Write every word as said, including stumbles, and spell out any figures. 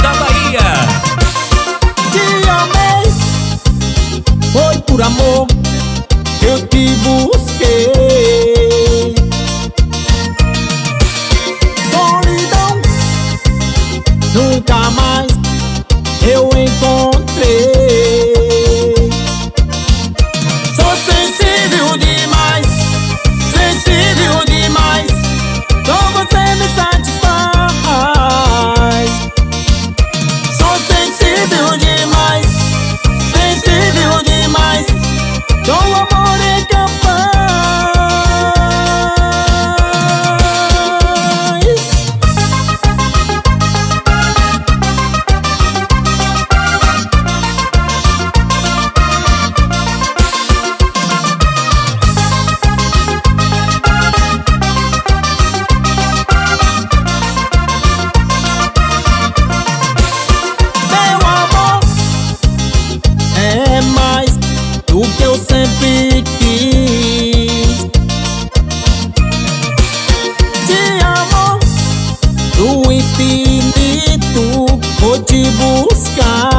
da Bahia. Te amei, foi por amor que eu te busquei. Solidão, nunca mais eu encontrei. Sou sensível demais, sensível demais, só você me satisfaz. Sou sensível demais, sensível demais, só o amor é capaz. É mais do que eu sempre quis. Te amo do infinito, vou te buscar.